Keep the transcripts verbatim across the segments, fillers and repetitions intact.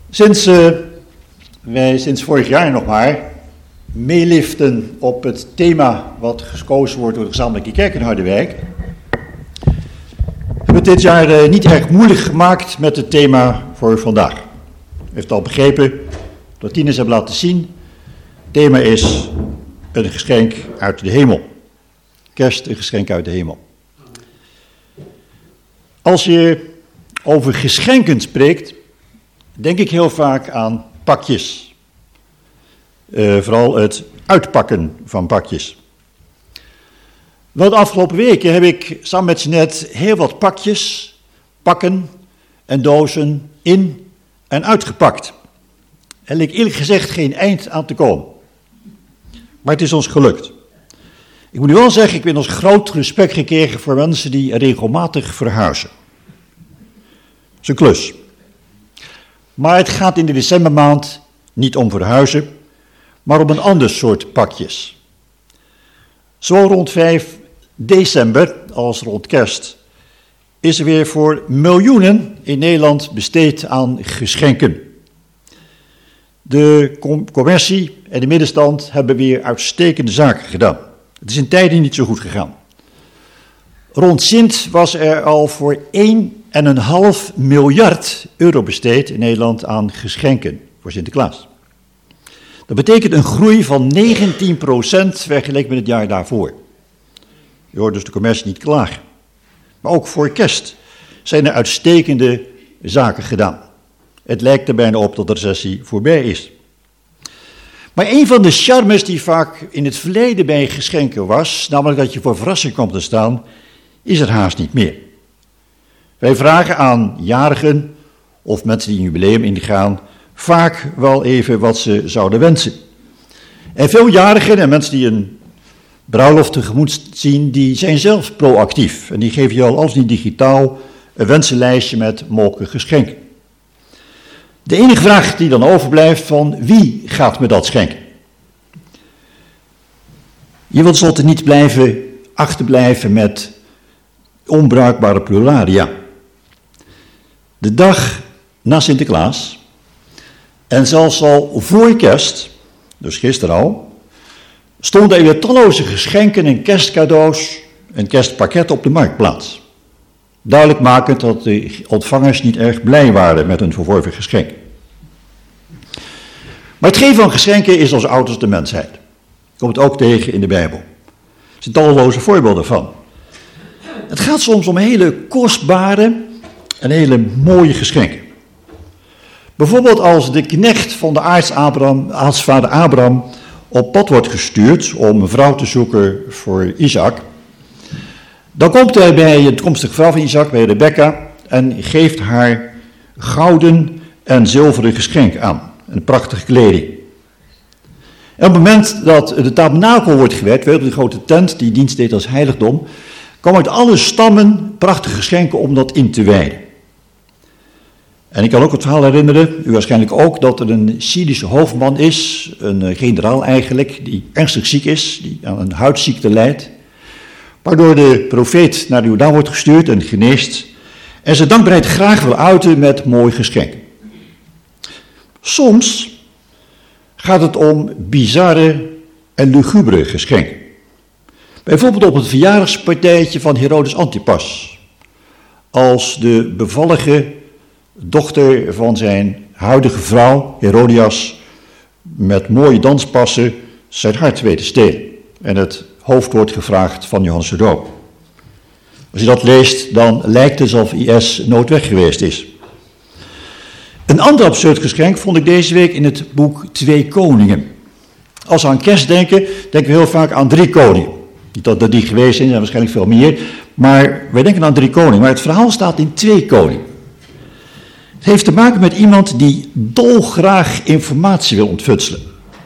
Sinds uh, wij sinds vorig jaar nog maar meeliften op het thema wat gekozen wordt door de gezamenlijke kerk in Harderwijk, hebben we het dit jaar uh, niet erg moeilijk gemaakt met het thema voor vandaag. U heeft al begrepen dat tieners hebben laten zien. Het thema is een geschenk uit de hemel. Kerst, een geschenk uit de hemel. Als je over geschenken spreekt, denk ik heel vaak aan pakjes. Uh, vooral het uitpakken van pakjes. Wel, de afgelopen weken heb ik samen met Jeanette heel wat pakjes, pakken en dozen in en uitgepakt. Er leek eerlijk gezegd geen eind aan te komen. Maar het is ons gelukt. Ik moet u wel zeggen, ik ben ons groot respect gekregen voor mensen die regelmatig verhuizen. Dat is een klus. Maar het gaat in de decembermaand niet om verhuizen, maar om een ander soort pakjes. Zowel rond vijf december als rond kerst is er weer voor miljoenen in Nederland besteed aan geschenken. De com- commercie en de middenstand hebben weer uitstekende zaken gedaan. Het is in tijden niet zo goed gegaan. Rond Sint was er al voor één komma vijf miljard euro besteed in Nederland aan geschenken voor Sinterklaas. Dat betekent een groei van negentien procent vergeleken met het jaar daarvoor. Je hoort dus de commercie niet klagen. Maar ook voor kerst zijn er uitstekende zaken gedaan. Het lijkt er bijna op dat de recessie voorbij is. Maar een van de charmes die vaak in het verleden bij geschenken was, namelijk dat je voor verrassing komt te staan, is er haast niet meer. Wij vragen aan jarigen of mensen die een jubileum ingaan vaak wel even wat ze zouden wensen. En veel jarigen en mensen die een bruiloft tegemoet zien, die zijn zelf proactief. En die geven je al als niet digitaal een wensenlijstje met mogelijke geschenken. De enige vraag die dan overblijft van wie gaat me dat schenken? Je wilt zult er niet blijven achterblijven met onbruikbare pluralia. De dag na Sinterklaas, en zelfs al voor kerst, dus gisteren al, stonden er weer talloze geschenken en kerstcadeaus en kerstpakketten op de marktplaats. Duidelijk makend dat de ontvangers niet erg blij waren met hun verworven geschenk. Maar het geven van geschenken is als oud als de mensheid. Komt het ook tegen in de Bijbel. Er zijn talloze voorbeelden van. Het gaat soms om hele kostbare en hele mooie geschenken. Bijvoorbeeld als de knecht van de aartsvader Abraham, Abraham op pad wordt gestuurd om een vrouw te zoeken voor Isaac. Dan komt hij bij de toekomstige vrouw van Isaac, bij Rebecca, en geeft haar gouden en zilveren geschenk aan. Een prachtige kleding. En op het moment dat de tabernakel wordt gewerkt, weet je, de grote tent die dienst deed als heiligdom, kwam uit alle stammen prachtige geschenken om dat in te wijden. En ik kan ook het verhaal herinneren, u waarschijnlijk ook, dat er een Syrische hoofdman is, een generaal eigenlijk, die ernstig ziek is, die aan een huidziekte lijdt, waardoor de profeet naar de Jordaan wordt gestuurd en geneest, en zijn dankbaarheid graag wil uiten met mooi geschenken. Soms gaat het om bizarre en lugubere geschenken. Bijvoorbeeld op het verjaardagspartijtje van Herodes Antipas, als de bevallige dochter van zijn huidige vrouw, Herodias, met mooie danspassen zijn hart weet te stelen. En het hoofd wordt gevraagd van Johannes de Doper. Als je dat leest, dan lijkt het alsof I S nooit weg geweest is. Een ander absurd geschenk vond ik deze week in het boek Twee Koningen. Als we aan kerst denken, denken we heel vaak aan drie koningen. Niet dat er die geweest zijn, er zijn waarschijnlijk veel meer. Maar wij denken aan drie koningen. Maar het verhaal staat in Twee Koningen. Het heeft te maken met iemand die dolgraag informatie wil ontfutselen.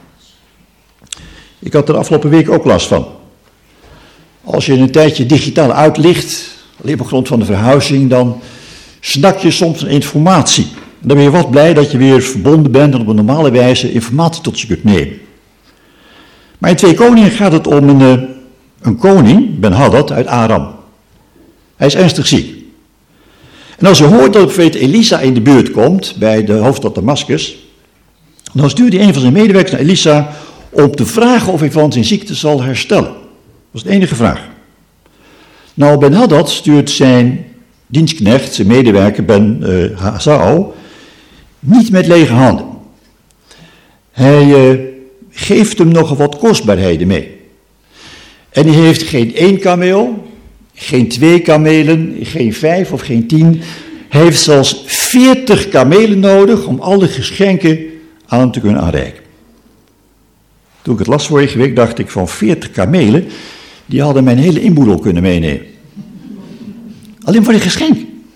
Ik had er de afgelopen week ook last van. Als je een tijdje digitaal uitlicht, alleen op grond van de verhuizing, dan snak je soms naar informatie. En dan ben je wat blij dat je weer verbonden bent en op een normale wijze informatie tot je kunt nemen. Maar in Twee Koningen gaat het om een, een koning, Ben-Hadad, uit Aram. Hij is ernstig ziek. En als hij hoort dat de profeet Elisa in de buurt komt, bij de hoofdstad Damascus, dan stuurt hij een van zijn medewerkers naar Elisa om te vragen of hij van zijn ziekte zal herstellen. Dat was de enige vraag. Nou, Ben-Hadad stuurt zijn dienstknecht, zijn medewerker Ben uh, Hazao, niet met lege handen. Hij uh, geeft hem nogal wat kostbaarheden mee. En hij heeft geen één kameel, geen twee kamelen, geen vijf of geen tien. Hij heeft zelfs veertig kamelen nodig om alle geschenken aan te kunnen aanreiken. Toen ik het las vorige week, dacht ik van veertig kamelen, die hadden mijn hele inboedel kunnen meenemen. Alleen voor een geschenk.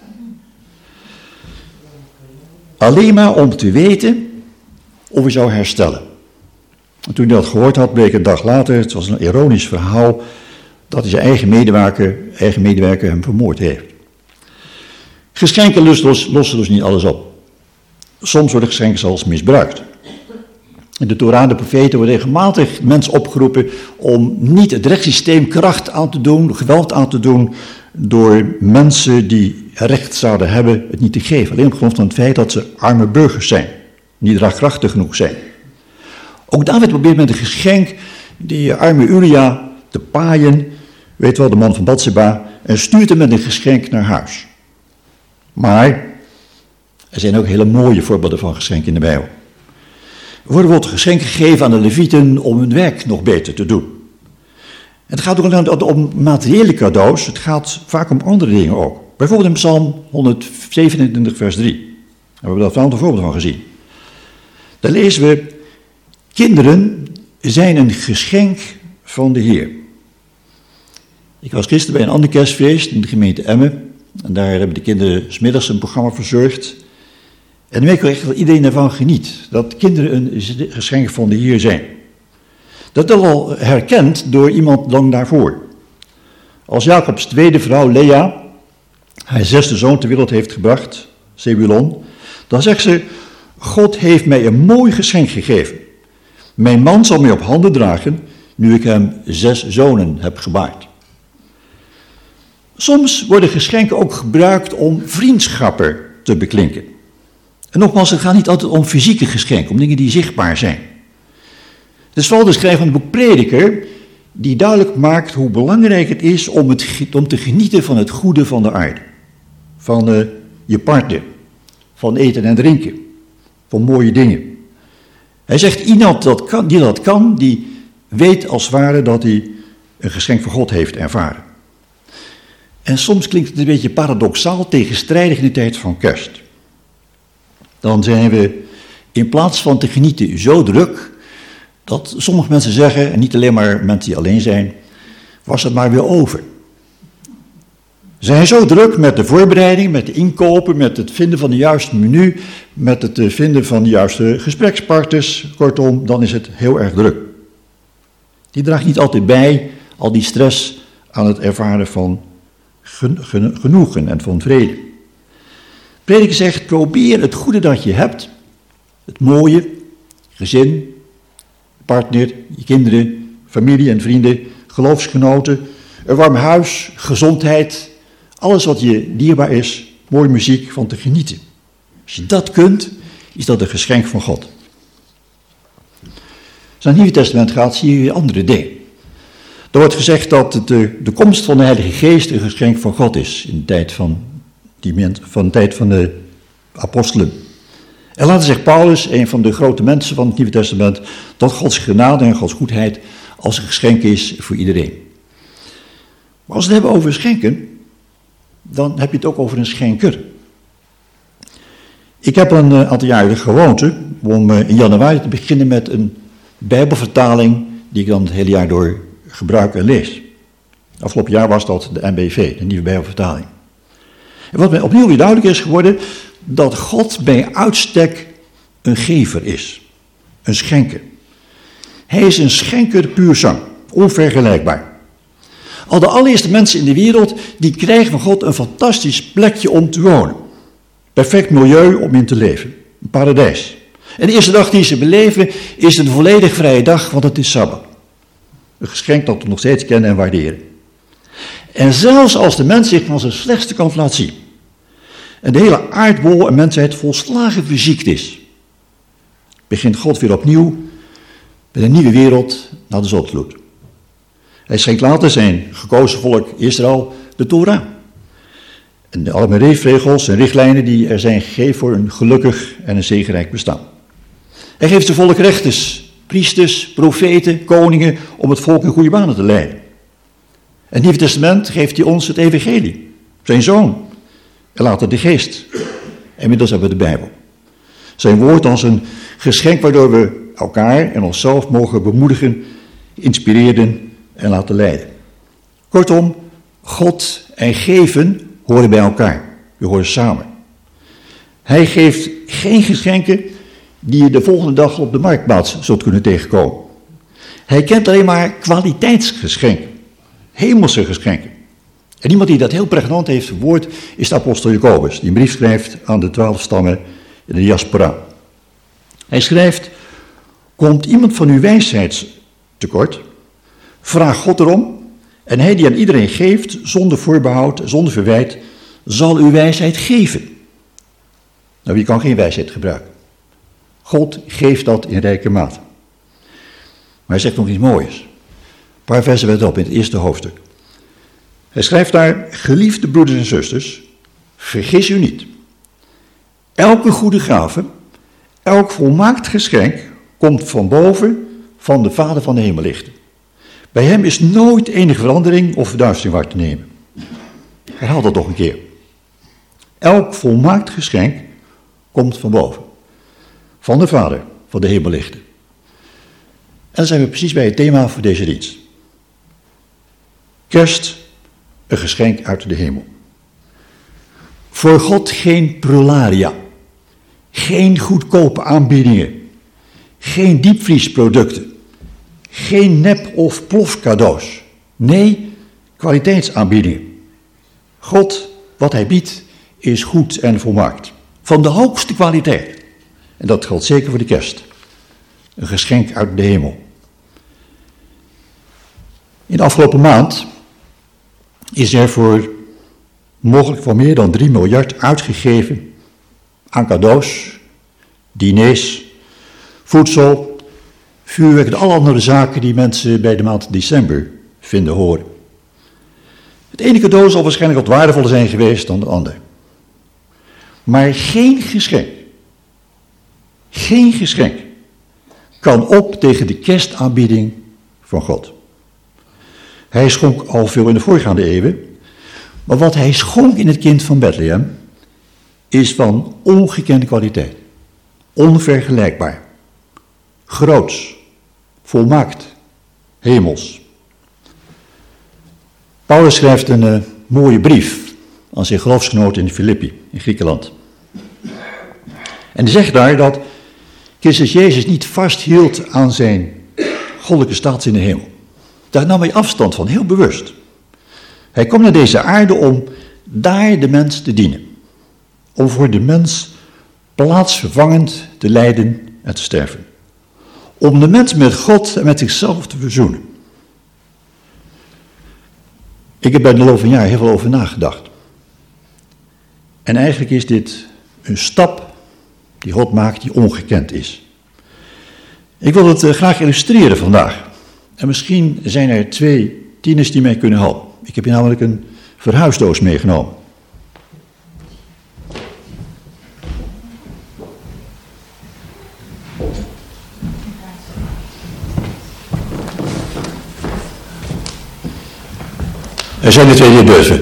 Alleen maar om te weten of hij zou herstellen. En toen hij dat gehoord had, bleek een dag later, het was een ironisch verhaal, dat hij zijn eigen medewerker, eigen medewerker hem vermoord heeft. Geschenken lossen, lossen dus niet alles op. Soms worden geschenken zelfs misbruikt. In de Torah en de profeten worden regelmatig mensen opgeroepen om niet het rechtssysteem kracht aan te doen, geweld aan te doen, door mensen die recht zouden hebben het niet te geven. Alleen op grond van het feit dat ze arme burgers zijn, niet draagkrachtig genoeg zijn. Ook David probeert met een geschenk die arme Uria te paaien, weet wel, de man van Batseba, en stuurt hem met een geschenk naar huis. Maar er zijn ook hele mooie voorbeelden van geschenken in de Bijbel. Er worden bijvoorbeeld geschenken gegeven aan de Levieten om hun werk nog beter te doen. Het gaat ook niet om materiële cadeaus, het gaat vaak om andere dingen ook. Bijvoorbeeld in Psalm honderdzevenentwintig vers drie. Daar hebben we daar een aantal voorbeelden van gezien. Daar lezen we: kinderen zijn een geschenk van de Heer. Ik was gisteren bij een ander kerstfeest in de gemeente Emmen. En daar hebben de kinderen 's middags een programma verzorgd. En dan merk ik echt dat iedereen ervan geniet. Dat kinderen een geschenk van de Heer zijn. Dat is al herkend door iemand lang daarvoor. Als Jacobs tweede vrouw Lea haar zesde zoon ter wereld heeft gebracht, Zebulon, dan zegt ze: God heeft mij een mooi geschenk gegeven. Mijn man zal mij op handen dragen, nu ik hem zes zonen heb gebaard. Soms worden geschenken ook gebruikt om vriendschappen te beklinken. En nogmaals, het gaat niet altijd om fysieke geschenken, om dingen die zichtbaar zijn. Het is vooral de schrijver van het boek Prediker, die duidelijk maakt hoe belangrijk het is om, het, om te genieten van het goede van de aarde. Van uh, je partner, van eten en drinken, van mooie dingen. Hij zegt, iemand dat kan, die dat kan, die weet als het ware dat hij een geschenk van God heeft ervaren. En soms klinkt het een beetje paradoxaal, tegenstrijdig in de tijd van kerst. Dan zijn we in plaats van te genieten zo druk, dat sommige mensen zeggen, en niet alleen maar mensen die alleen zijn, was het maar weer over. Ze zijn zo druk met de voorbereiding, met de inkopen, met het vinden van de juiste menu, met het vinden van de juiste gesprekspartners. Kortom, dan is het heel erg druk. Die draagt niet altijd bij, al die stress, aan het ervaren van gen- gen- genoegen en van vrede. Prediker zegt, probeer het goede dat je hebt, het mooie, gezin, partner, je kinderen, familie en vrienden, geloofsgenoten, een warm huis, gezondheid, alles wat je dierbaar is, mooie muziek, van te genieten. Als je dat kunt, is dat een geschenk van God. Als je naar het Nieuwe Testament gaat, zie je andere dingen. Er wordt gezegd dat de, de komst van de Heilige Geest een geschenk van God is in de tijd van, die, van, de, tijd van de apostelen. En later zegt Paulus, een van de grote mensen van het Nieuwe Testament, dat Gods genade en Gods goedheid als een geschenk is voor iedereen. Maar als we het hebben over schenken, dan heb je het ook over een schenker. Ik heb een aantal jaren de gewoonte om in januari te beginnen met een Bijbelvertaling die ik dan het hele jaar door gebruik en lees. Afgelopen jaar was dat de N B V, de Nieuwe Bijbelvertaling. En wat mij opnieuw weer duidelijk is geworden, dat God bij uitstek een gever is. Een schenker. Hij is een schenker puur zang, onvergelijkbaar. Al de allereerste mensen in de wereld, die krijgen van God een fantastisch plekje om te wonen. Perfect milieu om in te leven. Een paradijs. En de eerste dag die ze beleven is een volledig vrije dag, want het is Sabbat. Een geschenk dat we nog steeds kennen en waarderen. En zelfs als de mens zich van zijn slechtste kant laat zien, en de hele aardbol en mensheid volslagen verziekt is, begint God weer opnieuw met een nieuwe wereld na de zondvloed. Hij schenkt later zijn gekozen volk Israël de Torah. En de alle leefregels en richtlijnen die er zijn gegeven voor een gelukkig en een zegenrijk bestaan. Hij geeft zijn volk rechters, priesters, profeten, koningen om het volk in goede banen te leiden. In het Nieuwe Testament geeft hij ons het evangelie, zijn zoon, en later de geest. En inmiddels hebben we de Bijbel. Zijn woord als een geschenk waardoor we elkaar en onszelf mogen bemoedigen, inspireren en laten leiden. Kortom, God en geven horen bij elkaar. We horen samen. Hij geeft geen geschenken die je de volgende dag op de marktplaats zult kunnen tegenkomen. Hij kent alleen maar kwaliteitsgeschenken. Hemelse geschenken. En iemand die dat heel pregnant heeft verwoord is de apostel Jacobus, die een brief schrijft aan de twaalf stammen in de diaspora. Hij schrijft: komt iemand van uw wijsheid tekort, vraag God erom, en hij die aan iedereen geeft, zonder voorbehoud, zonder verwijt, zal uw wijsheid geven. Nou, wie kan geen wijsheid gebruiken? God geeft dat in rijke mate. Maar hij zegt nog iets moois. Een paar versen verderop in het eerste hoofdstuk. Hij schrijft daar: geliefde broeders en zusters, vergis u niet. Elke goede gave, elk volmaakt geschenk komt van boven van de Vader van de hemellichten. Bij hem is nooit enige verandering of verduistering waar te nemen. Herhaal dat nog een keer. Elk volmaakt geschenk komt van boven. Van de Vader van de hemellichten. En dan zijn we precies bij het thema voor deze dienst. Kerst, een geschenk uit de hemel. Voor God geen prularia. Geen goedkope aanbiedingen. Geen diepvriesproducten. Geen nep- of plofcadeaus. Nee, kwaliteitsaanbiedingen. God, wat hij biedt, is goed en volmaakt. Van de hoogste kwaliteit. En dat geldt zeker voor de kerst. Een geschenk uit de hemel. In de afgelopen maand is er voor mogelijk van meer dan drie miljard uitgegeven aan cadeaus, diners, voedsel, vuurwerk en alle andere zaken die mensen bij de maand december vinden horen. Het ene cadeau zal waarschijnlijk wat waardevoller zijn geweest dan de ander. Maar geen geschenk, geen geschenk kan op tegen de kerstaanbieding van God. Hij schonk al veel in de voorgaande eeuwen, maar wat hij schonk in het kind van Bethlehem is van ongekende kwaliteit, onvergelijkbaar, groots, volmaakt, hemels. Paulus schrijft een uh, mooie brief aan zijn geloofsgenoten in Filippi, in Griekenland. En hij zegt daar dat Christus Jezus niet vasthield aan zijn goddelijke status in de hemel. Daar nam hij afstand van, heel bewust. Hij kwam naar deze aarde om daar de mens te dienen. Om voor de mens plaatsvervangend te lijden en te sterven. Om de mens met God en met zichzelf te verzoenen. Ik heb bij de loop van jaar heel veel over nagedacht. En eigenlijk is dit een stap die God maakt die ongekend is. Ik wil het uh, graag illustreren vandaag. En misschien zijn er twee tieners die mij kunnen helpen. Ik heb hier namelijk een verhuisdoos meegenomen. Er zijn er twee die het durven.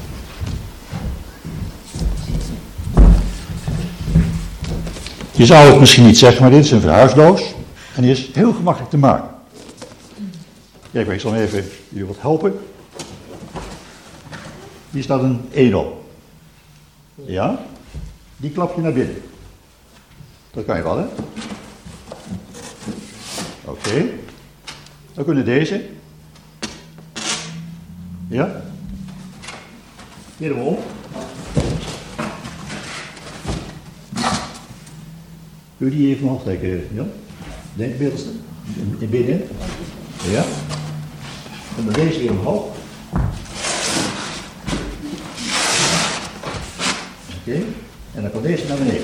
Je zou het misschien niet zeggen, maar dit is een verhuisdoos. En die is heel gemakkelijk te maken. Kijk, ik zal even jullie wat helpen. Hier staat een één op. Ja? Die klap je naar binnen. Dat kan je wel, hè? Oké. Okay. Dan kunnen deze. Ja? Keer hem om. Kun je die even omhoog trekken, Jan? Denk middelste. In binnen. Ja. En dan deze weer omhoog. Oké. Okay. En dan kan deze naar beneden.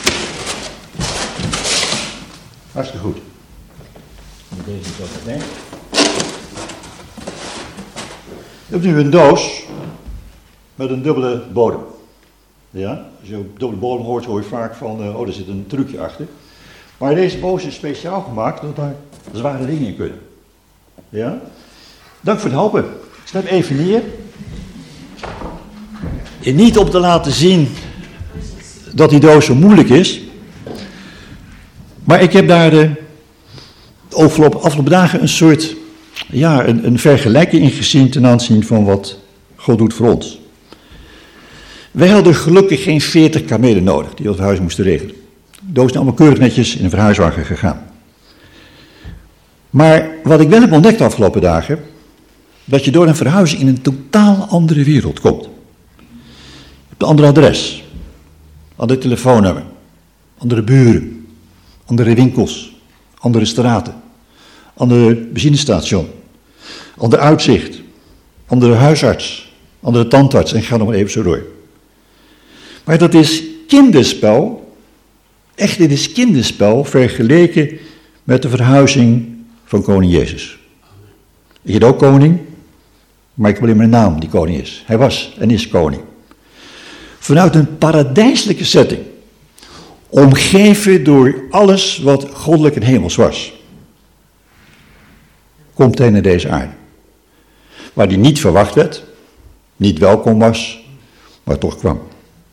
Hartstikke goed. En deze is ook erbij. Je hebt nu een doos met een dubbele bodem. Ja, als je op dubbele bodem hoort, hoor je vaak van, uh, oh, er zit een trucje achter. Maar deze doos is speciaal gemaakt, omdat daar zware dingen in kunnen. Ja? Dank voor het helpen. Ik schrijf even neer. En niet om te laten zien dat die doos zo moeilijk is. Maar ik heb daar de afgelopen, afgelopen dagen een soort, ja, een, een vergelijking in gezien ten aanzien van wat God doet voor ons. Wij hadden gelukkig geen veertig kamelen nodig die ons verhuis moesten regelen. De doos is allemaal keurig netjes in een verhuiswagen gegaan. Maar wat ik wel heb ontdekt de afgelopen dagen, dat je door een verhuizing in een totaal andere wereld komt. Je hebt een ander adres, ander telefoonnummer, andere buren, andere winkels, andere straten, andere benzinestation, ander uitzicht, andere huisarts, andere tandarts en ga nog maar even zo door. Maar dat is kinderspel, echt dit is kinderspel vergeleken met de verhuizing van koning Jezus. Ik heet ook koning, maar ik heb alleen maar een naam die koning is. Hij was en is koning. Vanuit een paradijselijke setting, omgeven door alles wat goddelijk en hemels was, komt hij naar deze aarde. Waar hij niet verwacht werd, niet welkom was, maar toch kwam.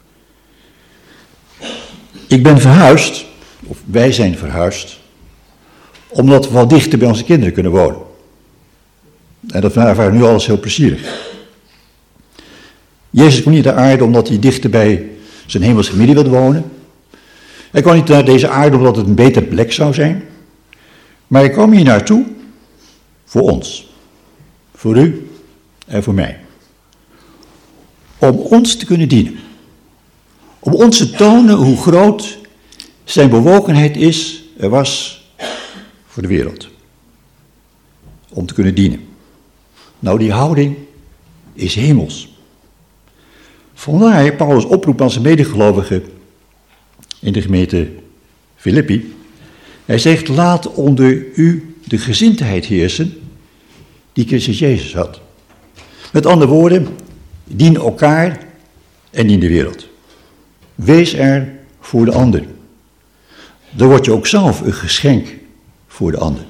Ik ben verhuisd, of wij zijn verhuisd, omdat we wat dichter bij onze kinderen kunnen wonen. En dat ervaren we nu alles heel plezierig. Jezus kwam niet naar de aarde omdat hij dichter bij zijn hemelse familie wilde wonen. Hij kwam niet naar deze aarde omdat het een betere plek zou zijn. Maar hij kwam hier naartoe voor ons. Voor u en voor mij. Om ons te kunnen dienen. Om ons te tonen hoe groot zijn bewogenheid is, er was voor de wereld. Om te kunnen dienen. Nou, die houding is hemels. Vandaar Paulus' oproep aan zijn medegelovigen in de gemeente Filippi. Hij zegt, laat onder u de gezindheid heersen die Christus Jezus had. Met andere woorden, dien elkaar en dien de wereld. Wees er voor de ander. Dan word je ook zelf een geschenk voor de ander.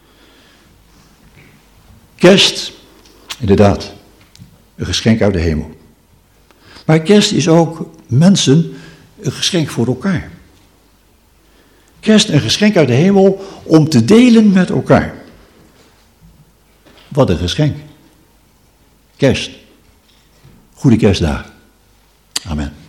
Kerst, inderdaad, een geschenk uit de hemel. Maar kerst is ook mensen een geschenk voor elkaar. Kerst een geschenk uit de hemel om te delen met elkaar. Wat een geschenk. Kerst. Goede kerstdagen. Amen.